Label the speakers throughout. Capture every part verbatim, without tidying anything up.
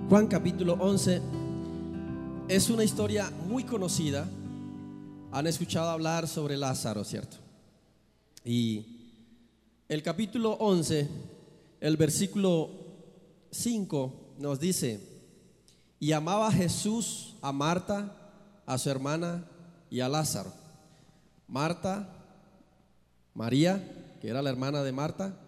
Speaker 1: Juan capítulo once es una historia muy conocida. Han escuchado hablar sobre Lázaro, ¿cierto? Y el capítulo once, el versículo cinco nos dice: y amaba Jesús a Marta, a su hermana y a Lázaro. Marta, María, que era la hermana de Marta,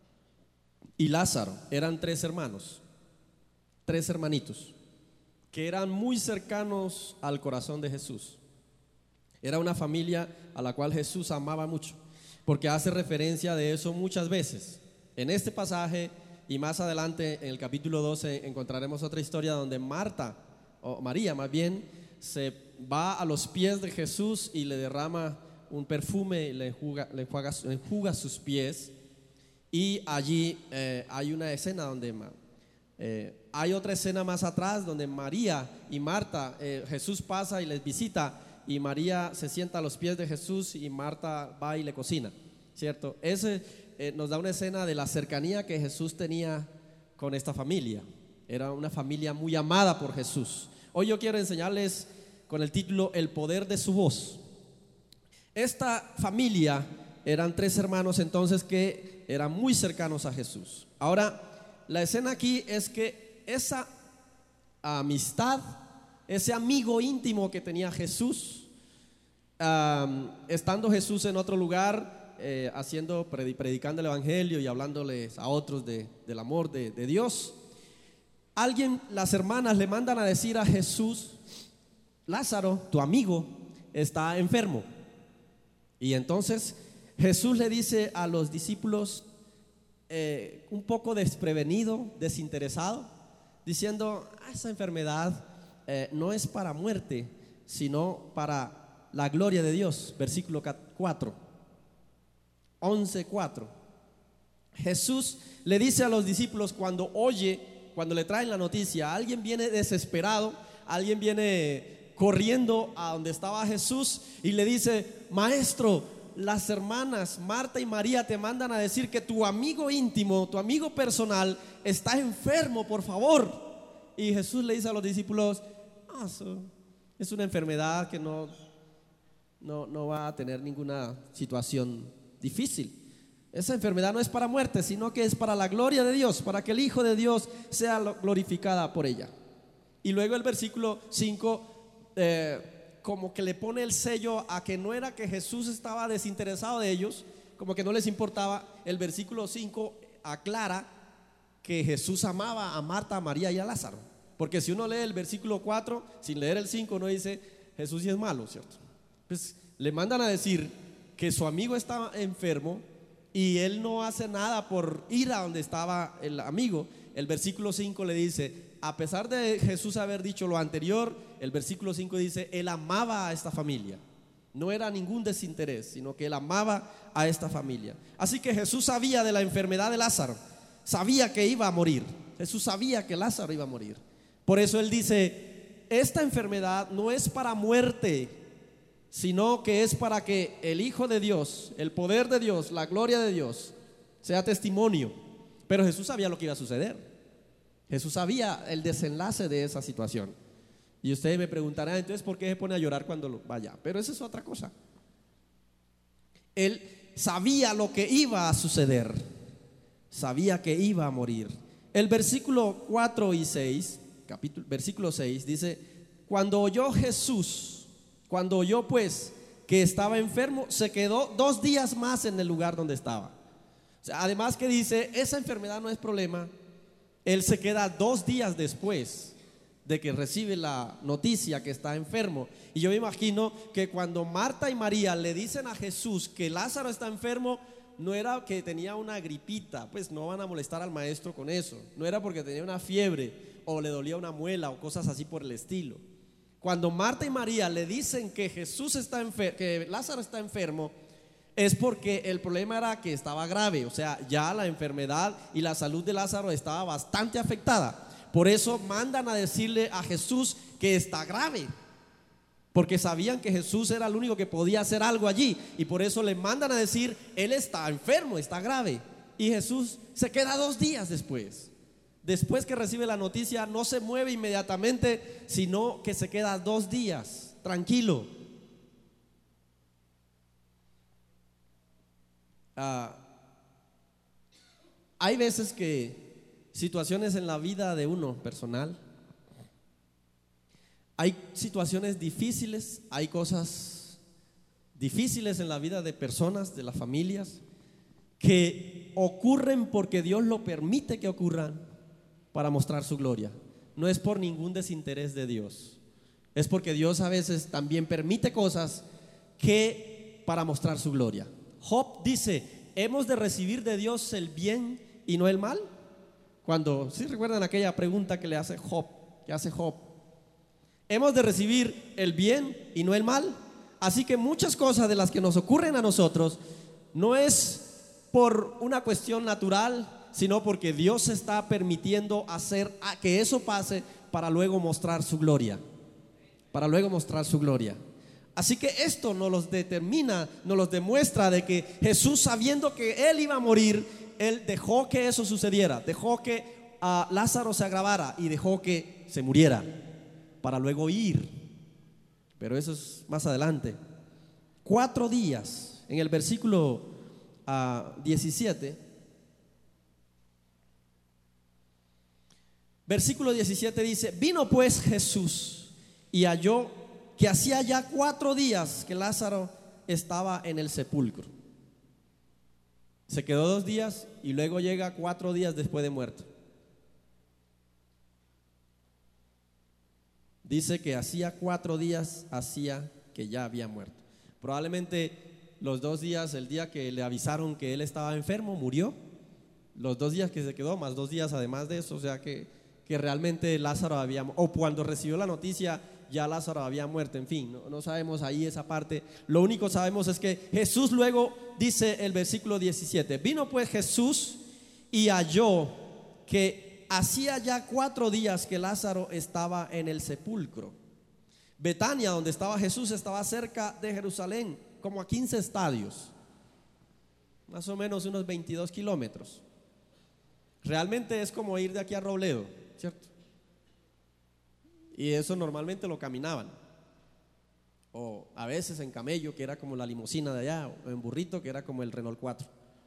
Speaker 1: y Lázaro, eran tres hermanos, tres hermanitos, que eran muy cercanos al corazón de Jesús. Era una familia a la cual Jesús amaba mucho, porque hace referencia de eso muchas veces. En este pasaje y más adelante en el capítulo doce encontraremos otra historia donde Marta, o María más bien, se va a los pies de Jesús y le derrama un perfume y le enjuga, le enjuaga, le enjuga sus pies. Y allí eh, hay una escena donde eh, hay otra escena más atrás donde María y Marta, eh, Jesús pasa y les visita, y María se sienta a los pies de Jesús y Marta va y le cocina, ¿cierto? Ese eh, nos da una escena de la cercanía que Jesús tenía con esta familia. Era una familia muy amada por Jesús. Hoy yo quiero enseñarles con el título El poder de su voz. Esta familia eran tres hermanos entonces que eran muy cercanos a Jesús. Ahora, la escena aquí es que esa amistad, ese amigo íntimo que tenía Jesús, um, estando Jesús en otro lugar, eh, haciendo, predicando el evangelio y hablándoles a otros de, del amor de, de Dios, alguien, las hermanas le mandan a decir a Jesús: Lázaro, tu amigo, está enfermo. Y entonces Jesús le dice a los discípulos, eh, un poco desprevenido, desinteresado, diciendo: esa enfermedad eh, no es para muerte, sino para la gloria de Dios. Versículo cuatro, once cuatro. Jesús le dice a los discípulos cuando oye, cuando le traen la noticia, alguien viene desesperado, alguien viene corriendo a donde estaba Jesús y le dice: maestro, las hermanas Marta y María te mandan a decir que tu amigo íntimo, tu amigo personal está enfermo, por favor. Y Jesús le dice a los discípulos: ah, eso es una enfermedad que no, no, no va a tener ninguna situación difícil. Esa enfermedad no es para muerte, sino que es para la gloria de Dios, para que el Hijo de Dios sea glorificada por ella. Y luego el versículo cinco eh, como que le pone el sello a que no era que Jesús estaba desinteresado de ellos, como que no les importaba. El versículo cinco aclara que Jesús amaba a Marta, a María y a Lázaro, porque si uno lee el versículo cuatro sin leer el cinco, no dice Jesús sí es malo, ¿cierto? Pues le mandan a decir que su amigo está enfermo y él no hace nada por ir a donde estaba el amigo. El versículo cinco le dice, a pesar de Jesús haber dicho lo anterior, el versículo cinco dice: él amaba a esta familia. No era ningún desinterés, sino que él amaba a esta familia. Así que Jesús sabía de la enfermedad de Lázaro, sabía que iba a morir. Jesús sabía que Lázaro iba a morir. Por eso él dice: esta enfermedad no es para muerte, sino que es para que el Hijo de Dios, el poder de Dios, la gloria de Dios sea testimonio. Pero Jesús sabía lo que iba a suceder. Jesús sabía el desenlace de esa situación. Y ustedes me preguntarán, entonces ¿por qué se pone a llorar cuando vaya? Pero esa es otra cosa. Él sabía lo que iba a suceder, sabía que iba a morir. El versículo cuatro y seis, capítulo, versículo seis dice: cuando oyó Jesús, cuando oyó pues que estaba enfermo, se quedó dos días más en el lugar donde estaba. O sea, además que dice, esa enfermedad no es problema, él se queda dos días después de que recibe la noticia que está enfermo. Y yo me imagino que cuando Marta y María le dicen a Jesús que Lázaro está enfermo, no era que tenía una gripita, pues no van a molestar al maestro con eso. No era porque tenía una fiebre o le dolía una muela o cosas así por el estilo. Cuando Marta y María le dicen que Jesús está enfer- que Lázaro está enfermo, es porque el problema era que estaba grave. O sea, ya la enfermedad y la salud de Lázaro estaba bastante afectada. Por eso mandan a decirle a Jesús que está grave, porque sabían que Jesús era el único que podía hacer algo allí. Y por eso le mandan a decir: él está enfermo, está grave. Y Jesús se queda dos días después. después que recibe la noticia, no se mueve inmediatamente, sino que se queda dos días tranquilo. Ah, hay veces que situaciones en la vida de uno personal, hay situaciones difíciles, hay cosas difíciles en la vida de personas, de las familias, que ocurren porque Dios lo permite que ocurran para mostrar su gloria. No es por ningún desinterés de Dios, es porque Dios a veces también permite cosas que para mostrar su gloria. Job dice: hemos de recibir de Dios el bien y no el mal. Cuando, ¿sí recuerdan aquella pregunta que le hace Job, que hace Job? Hemos de recibir el bien y no el mal. Así que muchas cosas de las que nos ocurren a nosotros no es por una cuestión natural, sino porque Dios está permitiendo hacer a que eso pase para luego mostrar su gloria, para luego mostrar su gloria. Así que esto nos los determina, nos los demuestra de que Jesús, sabiendo que Él iba a morir, Él dejó que eso sucediera, dejó que uh, Lázaro se agravara y dejó que se muriera para luego ir. Pero eso es más adelante. Cuatro días, en el versículo uh, diecisiete. Versículo diecisiete dice: vino pues Jesús y halló que hacía ya cuatro días que Lázaro estaba en el sepulcro. Se quedó dos días y luego llega cuatro días después de muerto. Dice que hacía cuatro días hacía que ya había muerto. Probablemente los dos días, el día que le avisaron que él estaba enfermo, murió. Los dos días que se quedó, más dos días además de eso, o sea que, que realmente Lázaro había, o cuando recibió la noticia, ya Lázaro había muerto. En fin, no, no sabemos ahí esa parte. Lo único que sabemos es que Jesús luego, dice el versículo diecisiete: vino pues Jesús y halló que hacía ya cuatro días que Lázaro estaba en el sepulcro. Betania, donde estaba Jesús, estaba cerca de Jerusalén, como a quince estadios, más o menos unos veintidós kilómetros. Realmente es como ir de aquí a Robledo, ¿cierto? Y eso normalmente lo caminaban, o a veces en camello, que era como la limusina de allá, o en burrito, que era como el Renault cuatro.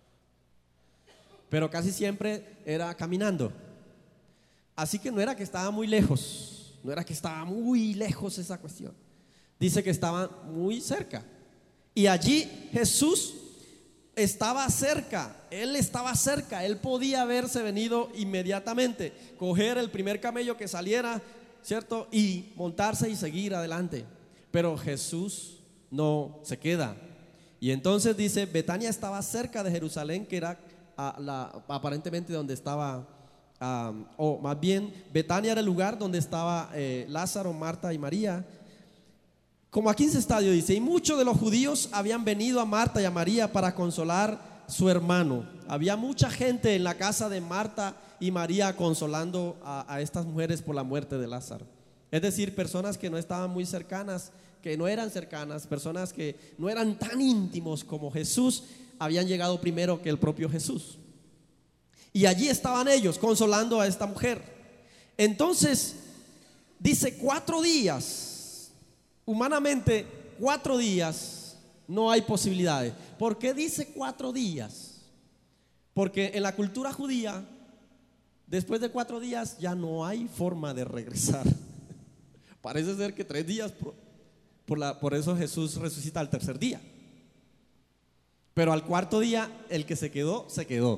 Speaker 1: Pero casi siempre era caminando. Así que no era que estaba muy lejos, no era que estaba muy lejos esa cuestión. Dice que estaba muy cerca. Y allí Jesús estaba cerca, Él estaba cerca, Él podía haberse venido inmediatamente, coger el primer camello que saliera, ¿cierto? Y montarse y seguir adelante. Pero Jesús no se queda. Y entonces dice: Betania estaba cerca de Jerusalén, que era a la, aparentemente donde estaba, um, o más bien Betania era el lugar donde estaba eh, Lázaro, Marta y María, como a quince estadios, dice. Y muchos de los judíos habían venido a Marta y a María para consolar su hermano. Había mucha gente en la casa de Marta y María consolando a, a estas mujeres por la muerte de Lázaro. Es decir, personas que no estaban muy cercanas, que no eran cercanas, personas que no eran tan íntimos como Jesús, habían llegado primero que el propio Jesús. Y allí estaban ellos consolando a esta mujer. Entonces dice cuatro días. Humanamente, cuatro días no hay posibilidades. ¿Por qué dice cuatro días? Porque en la cultura judía, después de cuatro días ya no hay forma de regresar. Parece ser que tres días, por, por, la, por eso Jesús resucita al tercer día. Pero al cuarto día, el que se quedó, se quedó.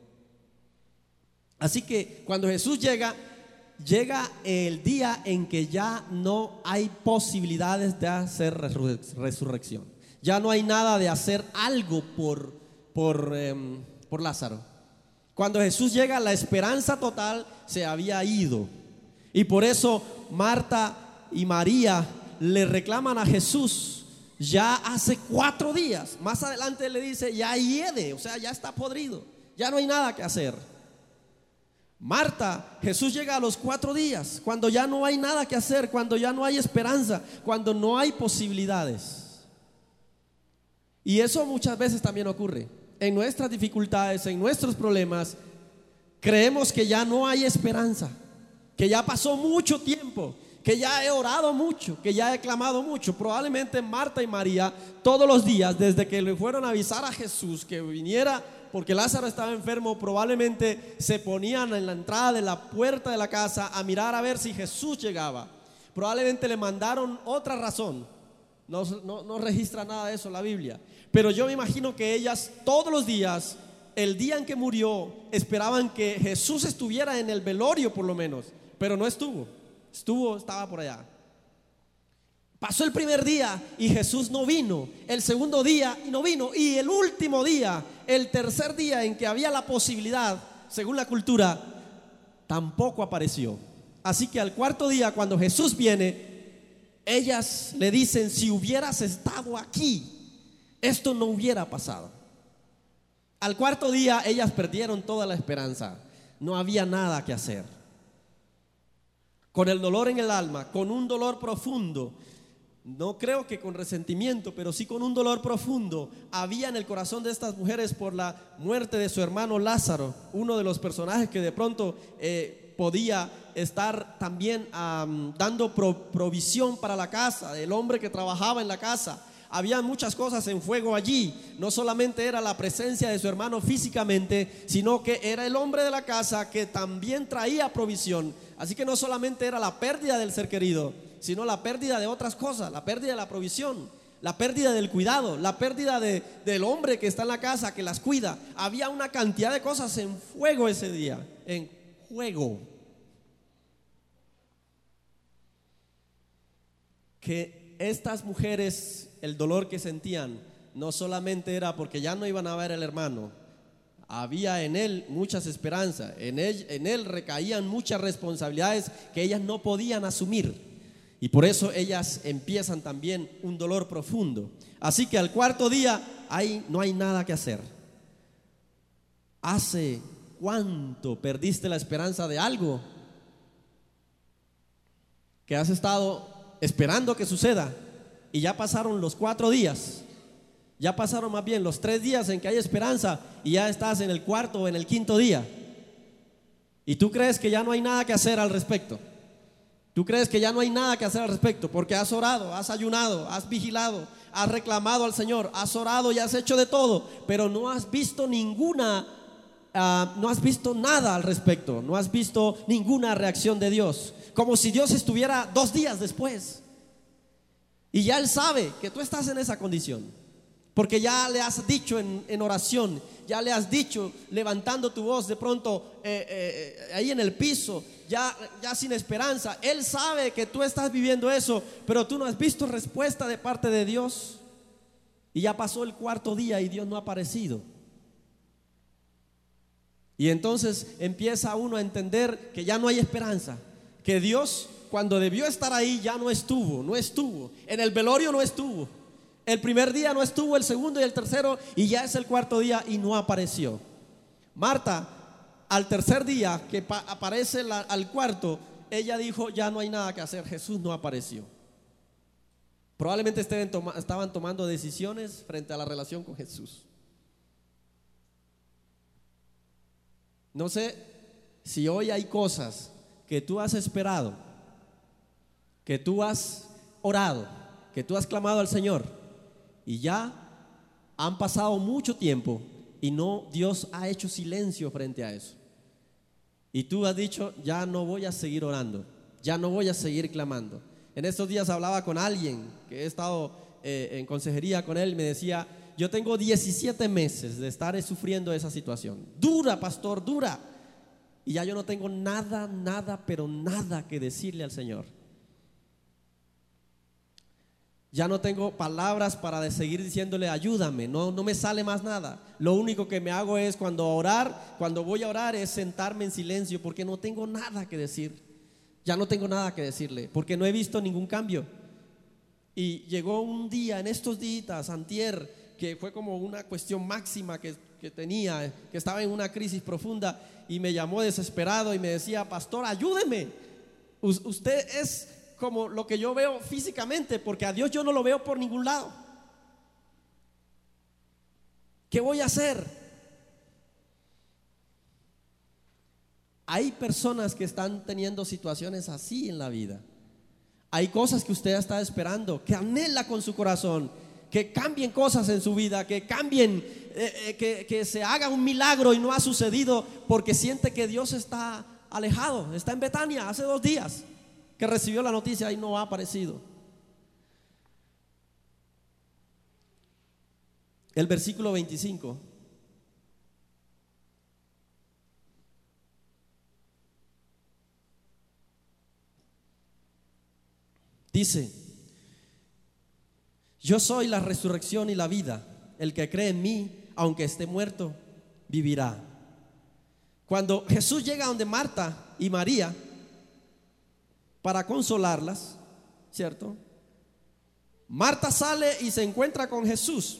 Speaker 1: Así que cuando Jesús llega, llega el día en que ya no hay posibilidades de hacer resurrección. Ya no hay nada de hacer algo por, por, eh, por Lázaro. Cuando Jesús llega, la esperanza total se había ido. Y por eso Marta y María le reclaman a Jesús ya hace cuatro días. Más adelante le dice: ya hiede, o sea, ya está podrido, ya no hay nada que hacer. Marta, Jesús llega a los cuatro días, cuando ya no hay nada que hacer, cuando ya no hay esperanza, cuando no hay posibilidades. Y eso muchas veces también ocurre en nuestras dificultades, en nuestros problemas. Creemos que ya no hay esperanza, que ya pasó mucho tiempo, que ya he orado mucho, que ya he clamado mucho. Probablemente Marta y María todos los días, desde que le fueron a avisar a Jesús que viniera porque Lázaro estaba enfermo, probablemente se ponían en la entrada de la puerta de la casa a mirar a ver si Jesús llegaba. Probablemente le mandaron otra razón. No, no, no registra nada de eso la Biblia, pero yo me imagino que ellas todos los días, el día en que murió, esperaban que Jesús estuviera en el velorio por lo menos, pero no estuvo. Estuvo, estaba por allá. Pasó el primer día y Jesús no vino. El segundo día y no vino. Y el último día, el tercer día en que había la posibilidad, según la cultura, tampoco apareció. Así que al cuarto día, cuando Jesús viene, ellas le dicen: si hubieras estado aquí, esto no hubiera pasado. Al cuarto día ellas perdieron toda la esperanza. No había nada que hacer. Con el dolor en el alma, con un dolor profundo, no creo que con resentimiento, pero sí con un dolor profundo había en el corazón de estas mujeres por la muerte de su hermano Lázaro, uno de los personajes que de pronto eh, podía estar también um, dando pro, provisión para la casa, el hombre que trabajaba en la casa. Había muchas cosas en fuego allí. No solamente era la presencia de su hermano físicamente, sino que era el hombre de la casa que también traía provisión. Así que no solamente era la pérdida del ser querido, sino la pérdida de otras cosas, la pérdida de la provisión, la pérdida del cuidado, la pérdida de, del hombre que está en la casa, que las cuida. Había una cantidad de cosas en fuego ese día, en juego, que estas mujeres, el dolor que sentían no solamente era porque ya no iban a ver al hermano. Había en él muchas esperanzas, en él, en él recaían muchas responsabilidades que ellas no podían asumir, y por eso ellas empiezan también un dolor profundo. Así que al cuarto día hay, no hay nada que hacer. ¿Hace cuánto perdiste la esperanza de algo que has estado esperando que suceda y ya pasaron los cuatro días? Ya pasaron más bien los tres días en que hay esperanza y ya estás en el cuarto o en el quinto día. Y tú crees que ya no hay nada que hacer al respecto. Tú crees que ya no hay nada que hacer al respecto porque has orado, has ayunado, has vigilado, has reclamado al Señor, has orado y has hecho de todo, pero no has visto ninguna, uh, no has visto nada al respecto, no has visto ninguna reacción de Dios. Como si Dios estuviera dos días después. Y ya Él sabe que tú estás en esa condición, porque ya le has dicho en, en oración, ya le has dicho levantando tu voz de pronto eh, eh, ahí en el piso, ya, ya sin esperanza. Él sabe que tú estás viviendo eso, pero tú no has visto respuesta de parte de Dios. Y ya pasó el cuarto día y Dios no ha aparecido. Y entonces empieza uno a entender que ya no hay esperanza, que Dios, cuando debió estar ahí, ya no estuvo, no estuvo. En el velorio no estuvo. El primer día no estuvo, el segundo y el tercero, y ya es el cuarto día y no apareció. Marta, al tercer día que pa- aparece la, al cuarto, ella dijo: ya no hay nada que hacer, Jesús no apareció. Probablemente estaban, toma, estaban tomando decisiones frente a la relación con Jesús. No sé si hoy hay cosas que tú has esperado, que tú has orado, que tú has clamado al Señor, y ya han pasado mucho tiempo y no, Dios ha hecho silencio frente a eso. Y tú has dicho: ya no voy a seguir orando, ya no voy a seguir clamando. En estos días hablaba con alguien que he estado eh, en consejería con él y me decía: yo tengo diecisiete meses de estar sufriendo esa situación. Dura, pastor, dura. Y ya yo no tengo nada, nada, pero nada que decirle al Señor. Ya no tengo palabras para seguir diciéndole: ayúdame, no, no me sale más nada. Lo único que me hago es, cuando orar, cuando voy a orar, es sentarme en silencio, porque no tengo nada que decir. Ya no tengo nada que decirle, porque no he visto ningún cambio. Y llegó un día, en estos días, antier, que fue como una cuestión máxima que, que tenía, que estaba en una crisis profunda, y me llamó desesperado y me decía: pastor, ayúdeme. U- usted es como lo que yo veo físicamente, porque a Dios yo no lo veo por ningún lado. ¿Qué voy a hacer? hay personas que están teniendo situaciones así en la vida. Hay cosas que usted está esperando, que anhela con su corazón, que cambien cosas en su vida, que cambien, eh, eh, que, que se haga un milagro y no ha sucedido porque siente que Dios está alejado. Está en Betania hace dos días que recibió la noticia y no ha aparecido. El versículo veinticinco dice: yo soy la resurrección y la vida. El que cree en mí, aunque esté muerto, vivirá. Cuando Jesús llega donde Marta y María para consolarlas, ¿cierto? Marta sale y se encuentra con Jesús.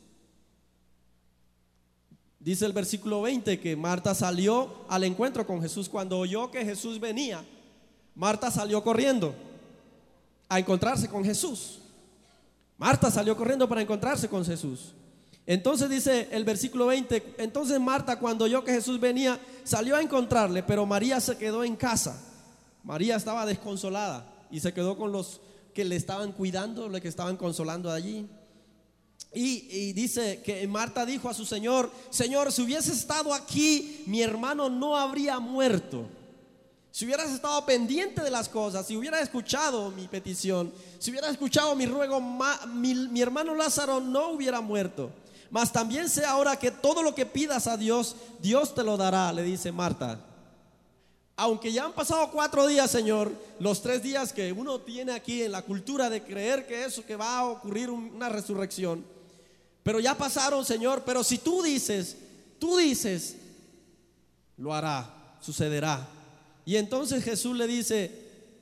Speaker 1: Dice el versículo veinte que Marta salió al encuentro con Jesús. Cuando oyó que Jesús venía, Marta salió corriendo a encontrarse con Jesús. Marta salió corriendo para encontrarse con Jesús. Entonces dice el versículo veinte: entonces Marta, cuando oyó que Jesús venía, salió a encontrarle, pero María se quedó en casa. María estaba desconsolada y se quedó con los que le estaban cuidando, los que estaban consolando allí. Y, y dice que Marta dijo a su Señor: Señor, si hubiese estado aquí, mi hermano no habría muerto. Si hubieras estado pendiente de las cosas, si hubieras escuchado mi petición, si hubieras escuchado mi ruego, mi, mi hermano Lázaro no hubiera muerto. Mas también sé ahora que todo lo que pidas a Dios, Dios te lo dará, le dice Marta. Aunque ya han pasado cuatro días, Señor, los tres días que uno tiene aquí en la cultura de creer que eso, que va a ocurrir una resurrección, pero ya pasaron, Señor. Pero si tú dices, tú dices, lo hará, sucederá. Y entonces Jesús le dice: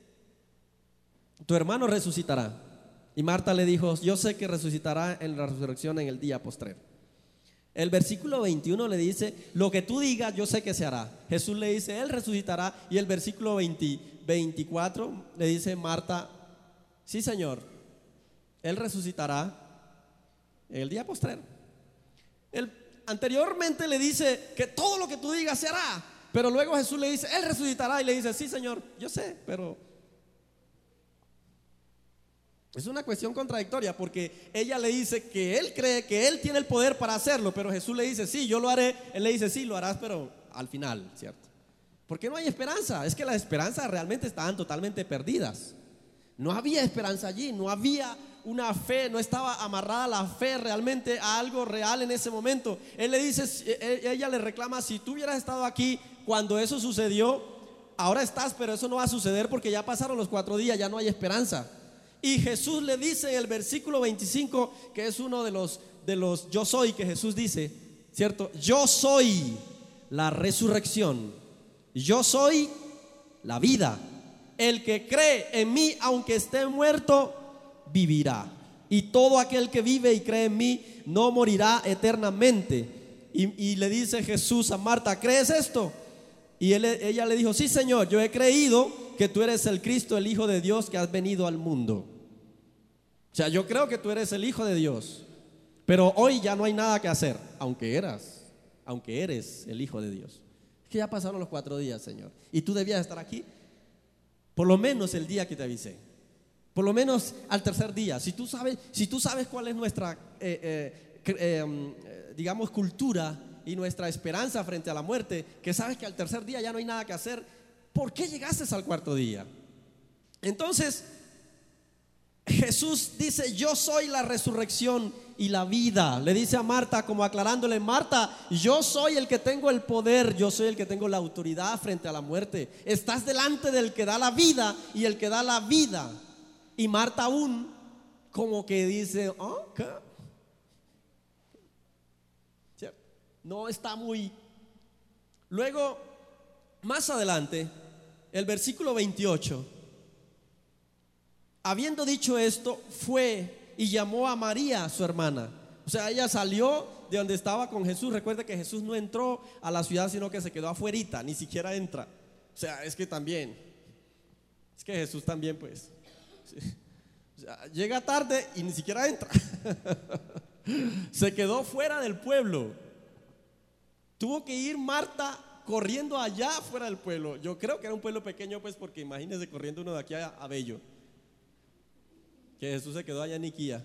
Speaker 1: tu hermano resucitará. Y Marta le dijo: yo sé que resucitará en la resurrección en el día postrero. El versículo veintiuno le dice: lo que tú digas yo sé que se hará. Jesús le dice: él resucitará. Y el versículo veinte, veinticuatro le dice Marta: sí, Señor, él resucitará en el día postrero. Él anteriormente le dice que todo lo que tú digas se hará, pero luego Jesús le dice: él resucitará. Y le dice: sí, Señor, yo sé, pero es una cuestión contradictoria, porque ella le dice que él cree que él tiene el poder para hacerlo, pero Jesús le dice: sí, yo lo haré. Él le dice: sí, lo harás, pero al final, ¿cierto? Porque no hay esperanza. Es que las esperanzas realmente estaban totalmente perdidas. No había esperanza allí, no había una fe, no estaba amarrada la fe realmente a algo real en ese momento. Él le dice, ella le reclama: si tú hubieras estado aquí cuando eso sucedió, ahora estás, pero eso no va a suceder porque ya pasaron los cuatro días, ya no hay esperanza. Y Jesús le dice en el versículo veinticinco, que es uno de los, de los yo soy que Jesús dice, ¿cierto? Yo soy la resurrección, yo soy la vida. El que cree en mí, aunque esté muerto, vivirá. Y todo aquel que vive y cree en mí no morirá eternamente. Y, y le dice Jesús a Marta: ¿crees esto? Y él, ella le dijo: sí, Señor, yo he creído que tú eres el Cristo, el Hijo de Dios, que has venido al mundo. O sea, yo creo que tú eres el Hijo de Dios, pero hoy ya no hay nada que hacer, aunque eras, aunque eres el Hijo de Dios. Es que ya pasaron los cuatro días, Señor, y tú debías estar aquí por lo menos el día que te avisé, por lo menos al tercer día. Si tú sabes, si tú sabes cuál es nuestra eh, eh, eh, digamos cultura y nuestra esperanza frente a la muerte, que sabes que al tercer día ya no hay nada que hacer, ¿por qué llegaste al cuarto día? Entonces Jesús dice: yo soy la resurrección y la vida. Le dice a Marta, como aclarándole: Marta, yo soy el que tengo el poder, yo soy el que tengo la autoridad frente a la muerte. Estás delante del que da la vida y el que da la vida. Y Marta aún como que dice: oh, ¿qué? No está muy. Luego, más adelante, el versículo veintiocho: habiendo dicho esto, fue y llamó a María, su hermana. O sea, ella salió de donde estaba con Jesús. Recuerde que Jesús no entró a la ciudad, sino que se quedó afuerita, ni siquiera entra. O sea, es que también, es que Jesús también, pues, o sea, llega tarde y ni siquiera entra. Se quedó fuera del pueblo. Tuvo que ir Marta corriendo allá fuera del pueblo. Yo creo que era un pueblo pequeño, pues, porque imagínense corriendo uno de aquí a, a Bello, que Jesús se quedó allá en Iquía.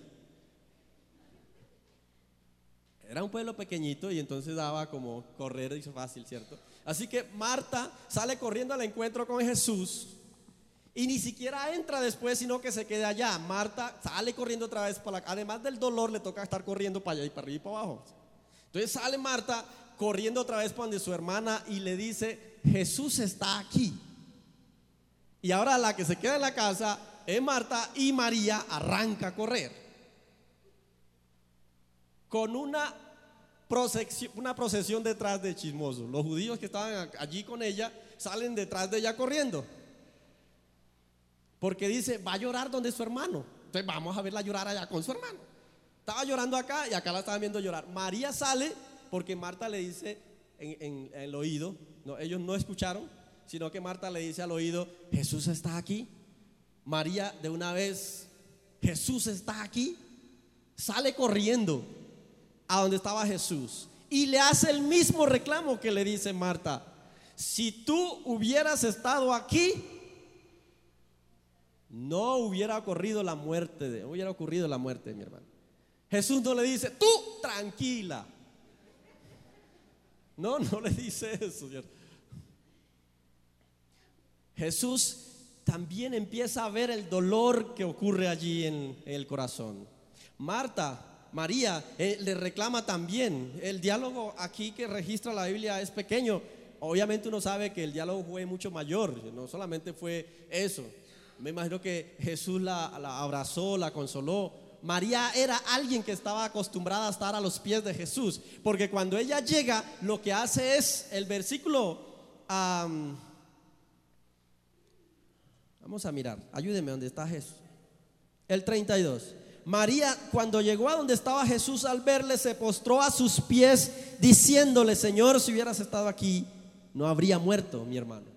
Speaker 1: Era un pueblo pequeñito y entonces daba como correr y fácil, ¿cierto? Así que Marta sale corriendo al encuentro con Jesús y ni siquiera entra después, sino que se queda allá. Marta sale corriendo otra vez para la, además del dolor, le toca estar corriendo para allá y para arriba y para abajo. Entonces sale Marta corriendo otra vez para donde su hermana y le dice: Jesús está aquí. Y ahora la que se queda en la casa es Marta, y María arranca a correr con una procesión, una procesión detrás de chismosos. Los judíos que estaban allí con ella salen detrás de ella corriendo, porque dice: va a llorar donde su hermano. Entonces vamos a verla llorar allá con su hermano. Estaba llorando acá y acá la estaban viendo llorar. María sale porque Marta le dice en, en, en el oído, no, ellos no escucharon, sino que Marta le dice al oído: Jesús está aquí. María de una vez: Jesús está aquí. Sale corriendo a donde estaba Jesús y le hace el mismo reclamo que le dice Marta: si tú hubieras estado aquí, no hubiera ocurrido la muerte de, hubiera ocurrido la muerte de mi hermano. Jesús no le dice: tú tranquila. No, no le dice eso, ¿cierto? Jesús también empieza a ver el dolor que ocurre allí en, en el corazón. Marta, María, eh, le reclama también. El diálogo aquí que registra la Biblia es pequeño. Obviamente uno sabe que el diálogo fue mucho mayor, no solamente fue eso. Me imagino que Jesús la, la abrazó, la consoló. María era alguien que estaba acostumbrada a estar a los pies de Jesús, porque cuando ella llega, lo que hace es el versículo, um, vamos a mirar, ayúdeme donde está Jesús, el treinta y dos. María, cuando llegó a donde estaba Jesús, al verle, se postró a sus pies, diciéndole: Señor, si hubieras estado aquí, no habría muerto mi hermano.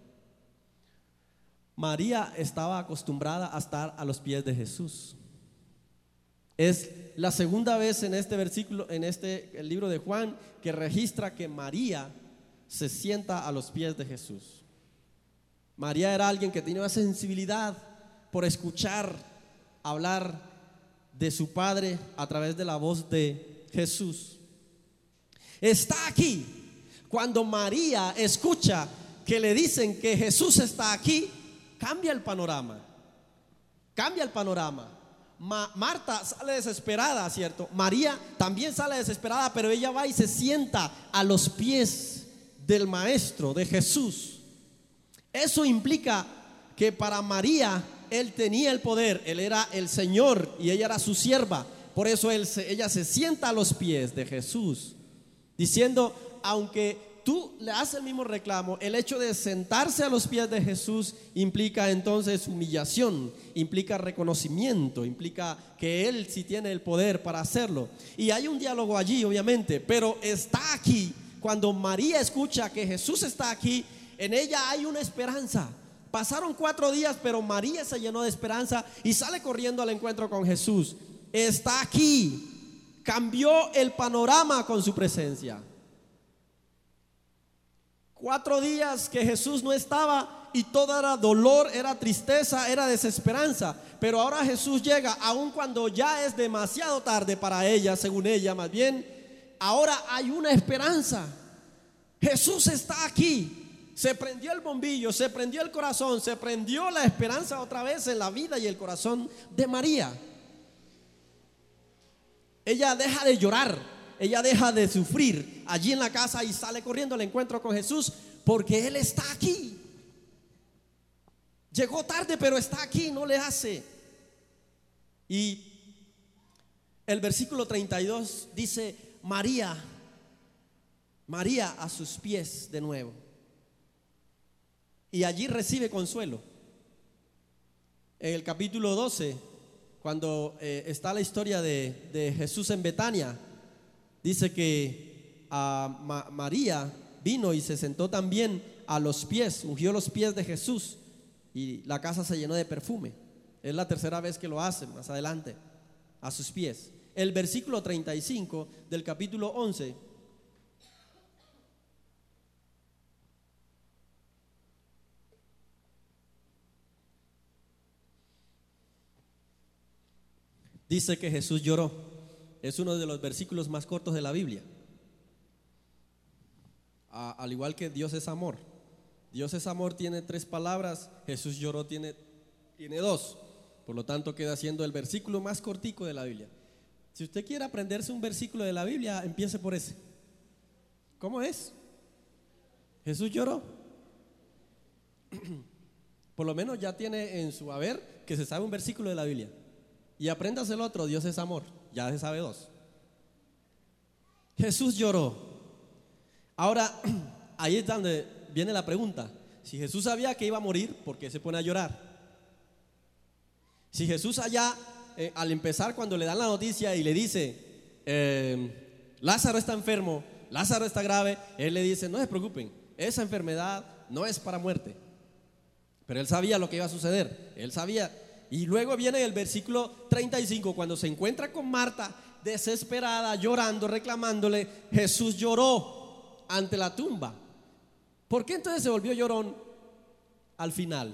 Speaker 1: María estaba acostumbrada a estar a los pies de Jesús. Es la segunda vez en este versículo, en este el libro de Juan, que registra que María se sienta a los pies de Jesús. María era alguien que tenía una sensibilidad por escuchar hablar de su Padre a través de la voz de Jesús. Está aquí. Cuando María escucha que le dicen que Jesús está aquí, cambia el panorama. Cambia el panorama. Ma- Marta sale desesperada, ¿cierto? María también sale desesperada, pero ella va y se sienta a los pies del Maestro, de Jesús. Eso implica que para María, Él tenía el poder, Él era el Señor y ella era su sierva. Por eso él se, ella se sienta a los pies de Jesús, diciendo: aunque tú le haces el mismo reclamo, el hecho de sentarse a los pies de Jesús implica entonces humillación, implica reconocimiento, implica que Él sí tiene el poder para hacerlo. Y hay un diálogo allí, obviamente, pero está aquí. Cuando María escucha que Jesús está aquí, en ella hay una esperanza. Pasaron cuatro días, pero María se llenó de esperanza y sale corriendo al encuentro con Jesús. Está aquí. Cambió el panorama con su presencia. Cuatro días que Jesús no estaba y todo era dolor, era tristeza, era desesperanza. Pero ahora Jesús llega, aun cuando ya es demasiado tarde para ella, según ella más bien. Ahora hay una esperanza. Jesús está aquí. Se prendió el bombillo, se prendió el corazón, se prendió la esperanza otra vez en la vida y el corazón de María. Ella deja de llorar, ella deja de sufrir allí en la casa y sale corriendo al encuentro con Jesús, porque Él está aquí. Llegó tarde, pero está aquí, no le hace. Y el versículo treinta y dos dice: María, María a sus pies de nuevo. Y allí recibe consuelo. En el capítulo doce, cuando eh, está la historia de, de Jesús en Betania, dice que a Ma- María vino y se sentó también a los pies, ungió los pies de Jesús, y la casa se llenó de perfume. Es la tercera vez que lo hacen, más adelante, a sus pies. El versículo treinta y cinco del capítulo once dice que Jesús lloró. Es uno de los versículos más cortos de la Biblia. A, al igual que Dios es amor. Dios es amor tiene tres palabras, Jesús lloró tiene, tiene dos. Por lo tanto queda siendo el versículo más cortico de la Biblia. Si usted quiere aprenderse un versículo de la Biblia, empiece por ese. ¿Cómo es? Jesús lloró. Por lo menos ya tiene en su haber que se sabe un versículo de la Biblia. Y apréndase el otro, Dios es amor. Ya se sabe dos. Jesús lloró. Ahora, ahí es donde viene la pregunta. Si Jesús sabía que iba a morir, ¿por qué se pone a llorar? Si Jesús allá, eh, al empezar, cuando le dan la noticia y le dice, eh, Lázaro está enfermo, Lázaro está grave, él le dice, no se preocupen, esa enfermedad no es para muerte. Pero él sabía lo que iba a suceder, él sabía. Y luego viene el versículo treinta y cinco, cuando se encuentra con Marta, desesperada, llorando, reclamándole, Jesús lloró ante la tumba. ¿Por qué entonces se volvió llorón al final?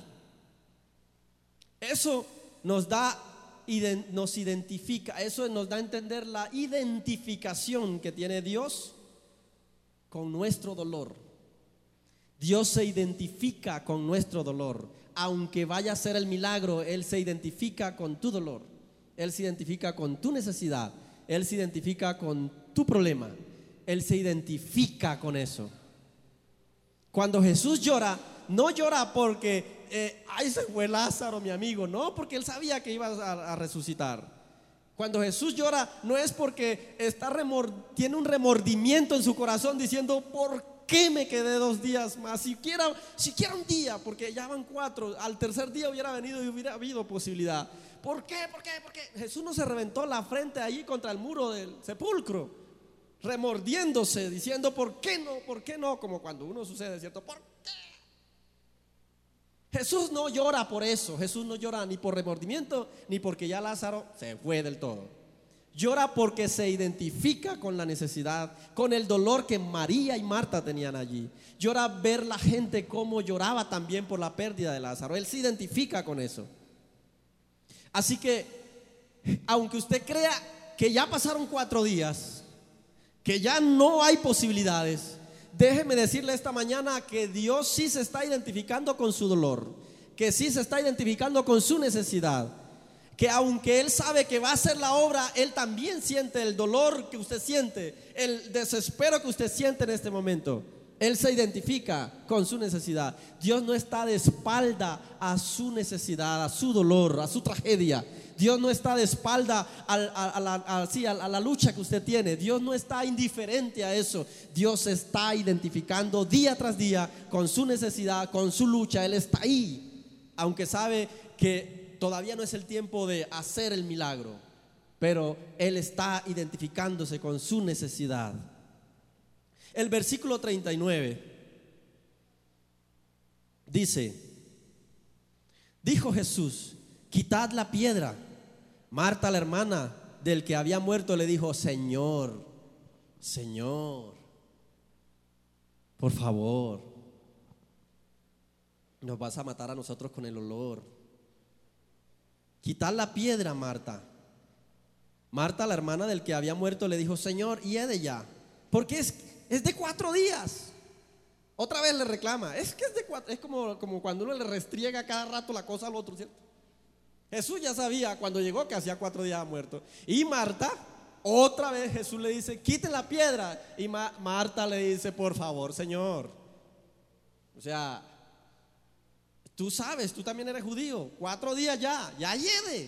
Speaker 1: Eso nos da, nos identifica, eso nos da a entender la identificación que tiene Dios con nuestro dolor. Dios se identifica con nuestro dolor. Aunque vaya a ser el milagro, Él se identifica con tu dolor. Él se identifica con tu necesidad. Él se identifica con tu problema. Él se identifica con eso. Cuando Jesús llora, no llora porque eh, ay, se fue Lázaro, mi amigo. No, porque Él sabía que iba a, a resucitar. Cuando Jesús llora, no es porque está remor, tiene un remordimiento en su corazón diciendo, ¿por qué me quedé dos días más? Siquiera, siquiera un día, porque ya van cuatro. Al tercer día hubiera venido y hubiera habido posibilidad. ¿Por qué? ¿Por qué? Porque Jesús no se reventó la frente allí contra el muro del sepulcro, remordiéndose, diciendo, ¿por qué no? ¿Por qué no? Como cuando uno sucede, ¿cierto? ¿Por qué? Jesús no llora por eso. Jesús no llora ni por remordimiento, ni porque ya Lázaro se fue del todo. Llora porque se identifica con la necesidad, con el dolor que María y Marta tenían allí. Llora ver la gente cómo lloraba también por la pérdida de Lázaro. Él se identifica con eso. Así que, aunque usted crea que ya pasaron cuatro días, que ya no hay posibilidades, déjeme decirle esta mañana que Dios sí se está identificando con su dolor, que sí se está identificando con su necesidad, que aunque Él sabe que va a hacer la obra, Él también siente el dolor que usted siente, el desespero que usted siente en este momento. Él se identifica con su necesidad. Dios no está de espalda a su necesidad, a su dolor, a su tragedia. Dios no está de espalda a, a, a, la, a, sí, a, a la lucha que usted tiene. Dios no está indiferente a eso. Dios se está identificando día tras día con su necesidad, con su lucha. Él está ahí, aunque sabe que todavía no es el tiempo de hacer el milagro, pero Él está identificándose con su necesidad. El versículo treinta y nueve dice, dijo Jesús, quitad la piedra. Marta, la hermana del que había muerto, le dijo, Señor, Señor, por favor, nos vas a matar a nosotros con el olor. Quitad la piedra, Marta. Marta, la hermana del que había muerto, le dijo, Señor, hiede ya, porque es, es de cuatro días. Otra vez le reclama, es que es de cuatro, es como, como cuando uno le restriega cada rato la cosa al otro, ¿cierto? Jesús ya sabía cuando llegó que hacía cuatro días muerto. Y Marta, otra vez Jesús le dice, quiten la piedra. Y Ma- Marta le dice, por favor, Señor. O sea, tú sabes, tú también eres judío. Cuatro días ya, ya hiede.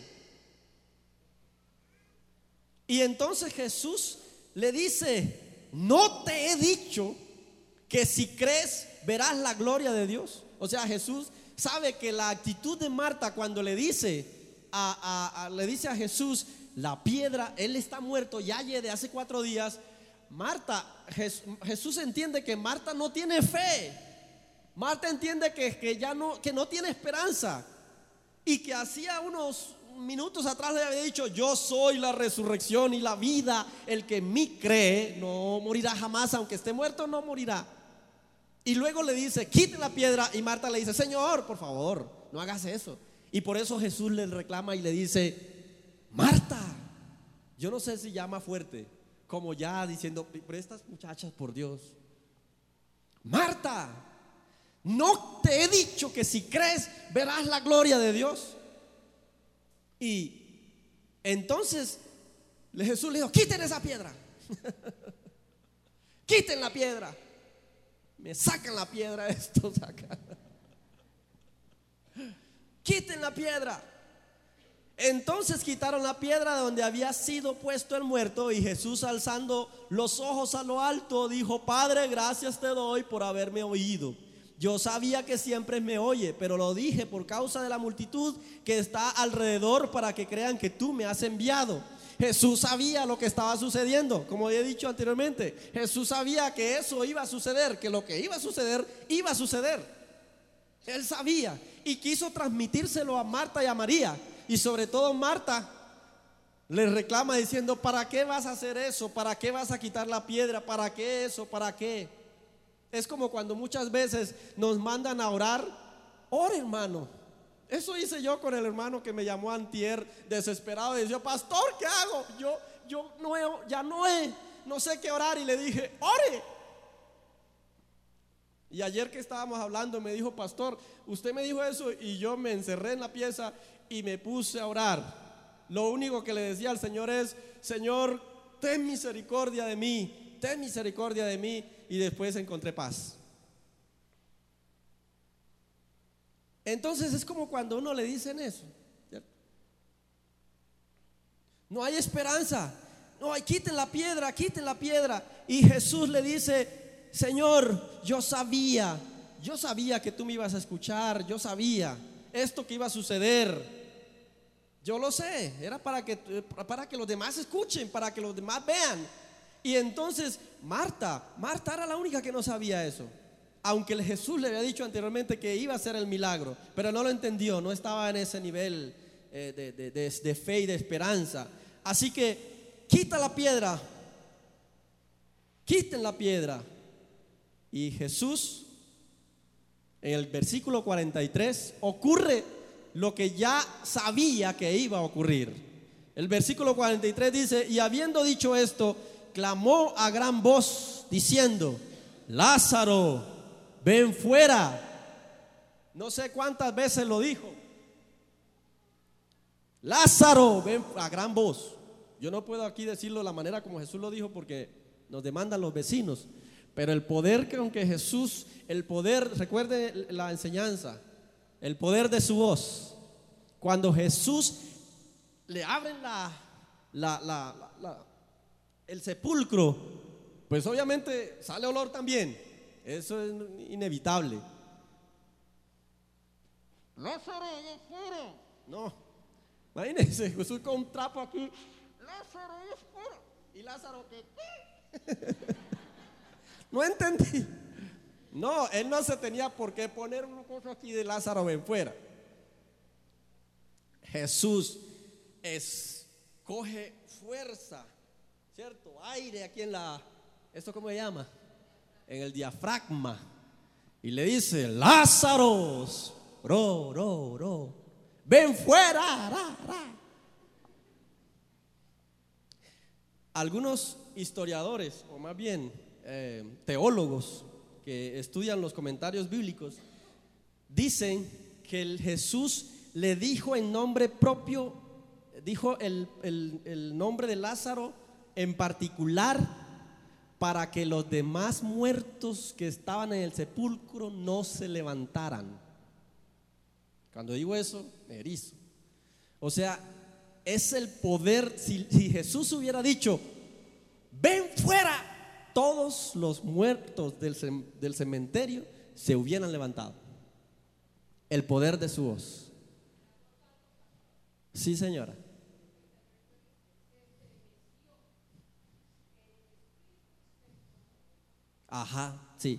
Speaker 1: Y entonces Jesús le dice, ¿no te he dicho que si crees verás la gloria de Dios? O sea, Jesús sabe que la actitud de Marta cuando le dice a, a, a, le dice a Jesús, la piedra, él está muerto, ya hiede hace cuatro días. Marta, Jesús, Jesús entiende que Marta no tiene fe. Marta entiende que, que ya no, que no tiene esperanza, y que hacía unos minutos atrás le había dicho, yo soy la resurrección y la vida, el que en mí cree no morirá jamás, aunque esté muerto no morirá. Y luego le dice, quite la piedra, y Marta le dice, Señor, por favor, no hagas eso. Y por eso Jesús le reclama y le dice, Marta, Yo no sé si llama fuerte, como ya diciendo, pero estas muchachas, por Dios. Marta, ¿no te he dicho que si crees verás la gloria de Dios? Y entonces Jesús le dijo, quiten esa piedra. Quiten la piedra. Me sacan la piedra estos acá. Quiten la piedra. Entonces quitaron la piedra donde había sido puesto el muerto, y Jesús, alzando los ojos a lo alto, dijo: Padre, gracias te doy por haberme oído. Yo sabía que siempre me oye, pero lo dije por causa de la multitud que está alrededor, para que crean que tú me has enviado. Jesús sabía lo que estaba sucediendo, como he dicho anteriormente. Jesús sabía que eso iba a suceder, que lo que iba a suceder, iba a suceder. Él sabía y quiso transmitírselo a Marta y a María. Y sobre todo Marta le reclama diciendo: ¿para qué vas a hacer eso? ¿Para qué vas a quitar la piedra? ¿Para qué eso? ¿Para qué? Es como cuando muchas veces nos mandan a orar. Ore, hermano. Eso hice yo con el hermano que me llamó antier desesperado y decía: pastor, ¿qué hago? Yo, yo no he, ya no he, no sé qué orar. Y le dije: ore. Y ayer que estábamos hablando me dijo: pastor, usted me dijo eso, y yo me encerré en la pieza y me puse a orar. Lo único que le decía al Señor es: Señor, ten misericordia de mí, ten misericordia de mí. Y después encontré paz. Entonces es como cuando uno le dicen eso, ¿cierto? No hay esperanza. No hay, quiten la piedra, quiten la piedra. Y Jesús le dice: Señor, yo sabía, yo sabía que tú me ibas a escuchar. Yo sabía esto que iba a suceder. Yo lo sé, era para que, para que los demás escuchen, para que los demás vean. Y entonces Marta, Marta era la única que no sabía eso, aunque Jesús le había dicho anteriormente que iba a hacer el milagro, pero no lo entendió, no estaba en ese nivel eh, de, de, de, de fe y de esperanza. Así que quita la piedra, quiten la piedra. Y Jesús, en el versículo cuarenta y tres, ocurre lo que ya sabía que iba a ocurrir. El versículo cuarenta y tres dice: y habiendo dicho esto, clamó a gran voz diciendo: Lázaro, ven fuera. No sé cuántas veces lo dijo. Lázaro, ven, a gran voz. Yo no puedo aquí decirlo de la manera como Jesús lo dijo, porque nos demandan los vecinos. Pero el poder que aunque Jesús, el poder, recuerde la enseñanza, el poder de su voz. Cuando Jesús le abren la, la, la, la, la el sepulcro, pues obviamente sale olor también. Eso es inevitable. Lázaro, fuera. No, imagínense, Jesús con un trapo aquí. Lázaro, fuera. Y Lázaro, ¿qué? No entendí. No, él no se tenía por qué poner una cosa aquí de Lázaro, ven fuera. Jesús escoge fuerza, ¿cierto? Aire aquí en la, ¿esto cómo se llama? En el diafragma. Y le dice: Lázaro, ro, ro, ro, ven fuera, ra, ra. Algunos historiadores, o más bien eh, teólogos que estudian los comentarios bíblicos, dicen que el Jesús le dijo en nombre propio, dijo el, el, el nombre de Lázaro en particular, para que los demás muertos que estaban en el sepulcro no se levantaran. Cuando digo eso, me erizo. O sea, es el poder. Si, si Jesús hubiera dicho: ven fuera, todos los muertos del, del cementerio se hubieran levantado. El poder de su voz. Sí, señora. Ajá, sí.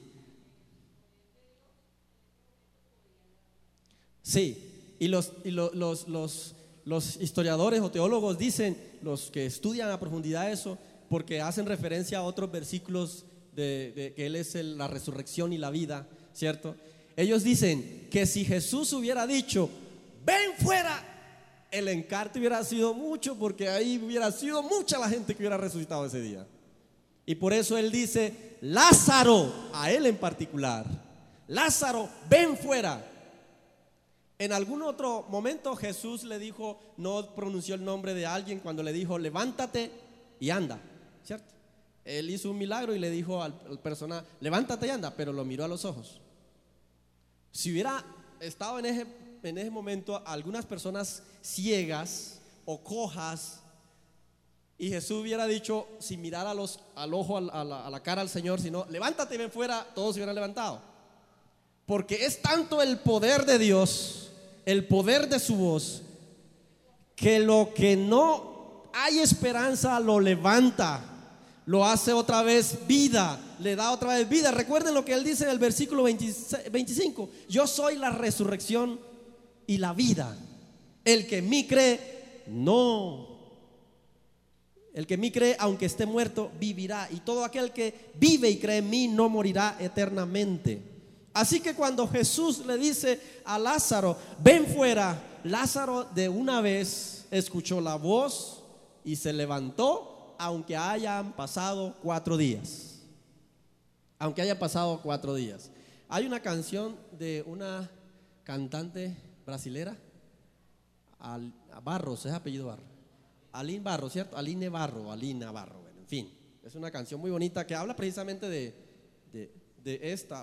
Speaker 1: Sí, y los, y lo- los, los, los historiadores o teólogos dicen, los que estudian a profundidad eso, porque hacen referencia a otros versículos de, de que Él es el- la resurrección y la vida, ¿cierto? Ellos dicen que si Jesús hubiera dicho: ven fuera, el encarte hubiera sido mucho, porque ahí hubiera sido mucha la gente que hubiera resucitado ese día. Y por eso él dice: Lázaro, a él en particular, Lázaro, ven fuera. En algún otro momento Jesús le dijo, no pronunció el nombre de alguien cuando le dijo: levántate y anda, ¿cierto? Él hizo un milagro y le dijo al, al persona: levántate y anda, pero lo miró a los ojos. Si hubiera estado en ese, en ese momento algunas personas ciegas o cojas, y Jesús hubiera dicho, sin mirar a los, al ojo, a la, a la cara al Señor, sino levántate y ven fuera, todos se hubieran levantado. Porque es tanto el poder de Dios, el poder de su voz, que lo que no hay esperanza lo levanta, lo hace otra vez vida, le da otra vez vida. Recuerden lo que él dice en el versículo veinticinco: yo soy la resurrección y la vida. El que en mí cree, no El que en mí cree, aunque esté muerto, vivirá. Y todo aquel que vive y cree en mí no morirá eternamente. Así que cuando Jesús le dice a Lázaro: ven fuera, Lázaro de una vez escuchó la voz y se levantó, aunque hayan pasado cuatro días. Aunque hayan pasado cuatro días. Hay una canción de una cantante brasilera, Al, Barros, es apellido Barros, Aline Barro, ¿cierto? Aline Barro, Alina Barro, bueno, en fin, es una canción muy bonita que habla precisamente de, de, de esta.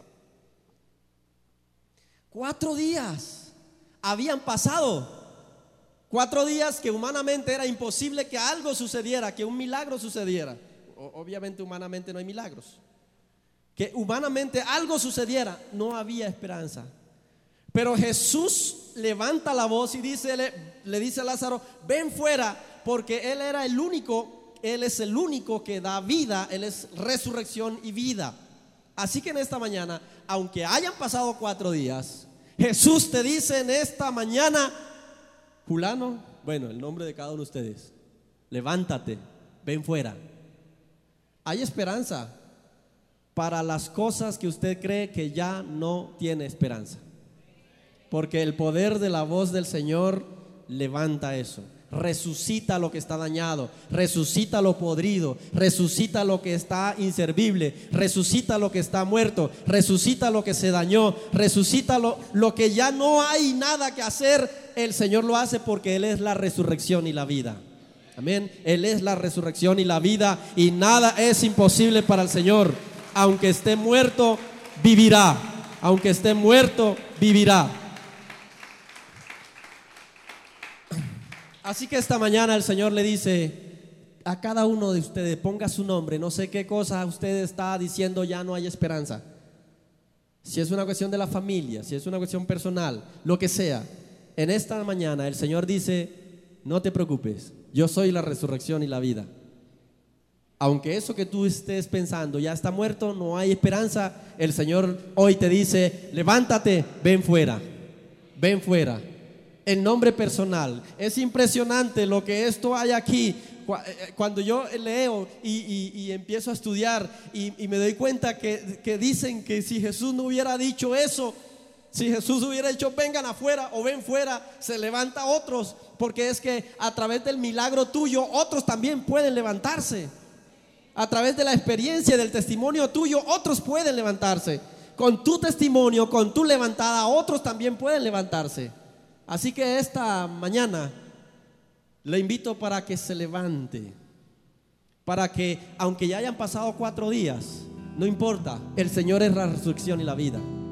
Speaker 1: Cuatro días habían pasado, cuatro días que humanamente era imposible que algo sucediera, que un milagro sucediera. O, obviamente humanamente no hay milagros. Que humanamente algo sucediera, no había esperanza. Pero Jesús levanta la voz y dice, le, le dice a Lázaro: ven fuera, porque él era el único, él es el único que da vida, él es resurrección y vida. Así que en esta mañana, aunque hayan pasado cuatro días, Jesús te dice en esta mañana: fulano, bueno, el nombre de cada uno de ustedes, levántate, ven fuera. Hay esperanza para las cosas que usted cree que ya no tiene esperanza, porque el poder de la voz del Señor levanta eso. Resucita lo que está dañado, resucita lo podrido, resucita lo que está inservible, resucita lo que está muerto, resucita lo que se dañó, resucita lo, lo que ya no hay nada que hacer. El Señor lo hace porque Él es la resurrección y la vida. Amén. Él es la resurrección y la vida, y nada es imposible para el Señor. Aunque esté muerto, vivirá. Aunque esté muerto, vivirá. Así que esta mañana el Señor le dice a cada uno de ustedes: ponga su nombre. No sé qué cosa usted está diciendo, ya no hay esperanza. Si es una cuestión de la familia, si es una cuestión personal, lo que sea. En esta mañana el Señor dice: no te preocupes, yo soy la resurrección y la vida. Aunque eso que tú estés pensando ya está muerto, no hay esperanza, el Señor hoy te dice: levántate, ven fuera, ven fuera. El nombre personal. Es impresionante lo que esto hay aquí. Cuando yo leo y, y, y empiezo a estudiar y, y me doy cuenta que, que dicen que si Jesús no hubiera dicho eso, si Jesús hubiera dicho vengan afuera o ven fuera, se levanta otros, porque es que a través del milagro tuyo otros también pueden levantarse. A través de la experiencia, del testimonio tuyo, otros pueden levantarse. Con tu testimonio, con tu levantada, otros también pueden levantarse. Así que esta mañana le invito para que se levante, para que aunque ya hayan pasado cuatro días, no importa, el Señor es la resurrección y la vida.